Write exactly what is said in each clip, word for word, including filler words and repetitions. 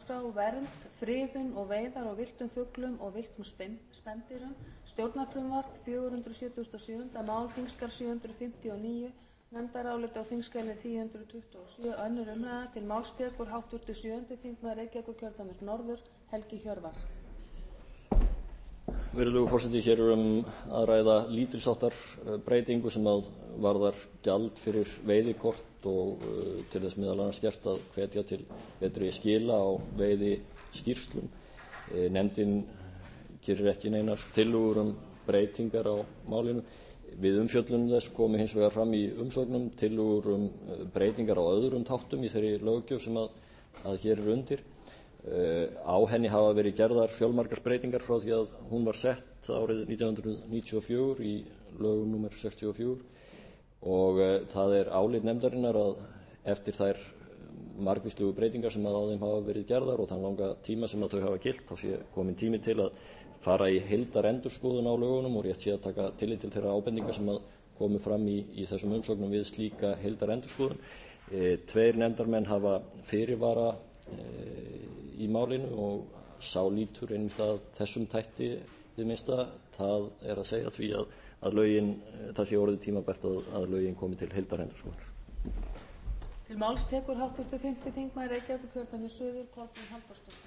vernd, friðun og veiðar á villtum fuglum og villtum spendýrum, stjórnarfrumvarp fjögur hundruð sjötugasta og sjöunda mál, þingskjal sjö hundruð fimmtíu og níu, nefndarálit á þingskjali tíu hundruð tuttugu og sjö, önnur umræða. Til máls tekur háttvirtur sjöundi þingmaður Reykjavíkurkjördæmis norður, Helgi Hjörvar. Virðulegur forseti, hér er um að ræða lítilsháttar breytingu sem að varðar gjald fyrir veiðikort og uh, til þess meðal annars gert að hvetja til betri skila á veiðiskýrslum. E, nefndin gerir ekki neinar tillögur um breytingar á málinu. Við umfjöllun þess komi hins vegar fram í umsögnum tillögur um breytingar á öðrum þáttum í þeirri löggjöf sem að, að hér er undir. Uh, á henni hafa verið gerðar fjölmargar breytingar frá því að hún var sett árið nítján hundruð níutíu og fjögur í lögum númer sextíu og fjögur og uh, það er álit nefndarinnar að eftir þær margvíslegu breytingar sem að á þeim hafa verið gerðar og þann langa tíma sem að þau hafa gilt þá sé komin tími til að fara í heildarendurskoðun á lögunum og rétt sé að taka tillit til þeirra ábendinga sem að komu fram í, í þessum umsögnum við slíka heildarendurskoðun. E, tveir nefndarmenn hafa fyrirvara í málinu og sá lítur einmitt að þessum þætti hið minnsta, það er að segja því að, að lögin, það sé orðið tímabært að, að lögin komi til heildarendurskoðunar. Til máls tekur háttvirtur fimmti þingmaður Reykjavíkurkjördæmis suður, Kolbrún Halldórsdóttir.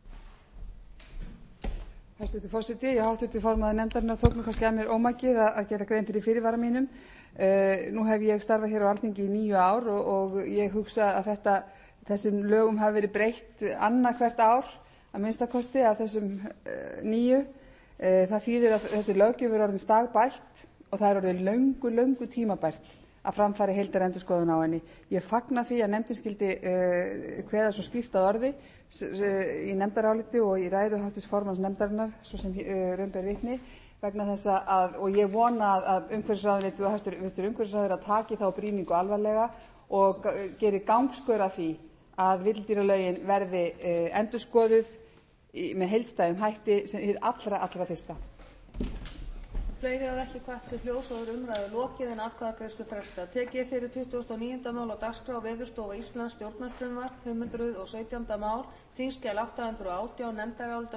Hæstvirtur forseti, ég háttvirtur formaður nefndarinnar tók nú kannski að mér ómakið að, að gera grein fyrir fyrirvara mínum. Uh, nú hef ég starfað hér á Alþingi í níu ár og, og ég hugsa að þetta þessum lögum hafi verið breytt annað hvert ár að minnstakosti af þessum uh, nýju. Uh, það þýðir að þessi löggjöf er orðin stagbætt og það er orðin löngu, löngu tímabært að framfæri heildarendurskoðun á henni. Ég fagna því að nefndin skyldi uh, kveða svo skýrt að orði uh, í nefndaráliti og í ræðu háttvirts formanns nefndarinnar, svo sem uh, raun ber vitni, vegna þess að, og ég vona að umhverfisráðuneytið og hæstvirtur umhverfisráðherra taki þá brýningu alvarlega og geri gangskör að því að villdýralögin verði uh, endurskoðuð í, með heildstæðum hætti sem hið allra, allra fyrsta. Fleiri hafa ekki kvatt sér hljós og er umræðu lokið en atkvæðagreiðslu frestað. Tekið fyrir tuttugasta og níunda mál á dagskrá Veðurstofa Íslands stjórnarfrumvarp fimm hundruð og sautjánda mál, þingskjal átta hundruð og átján, nefndarálit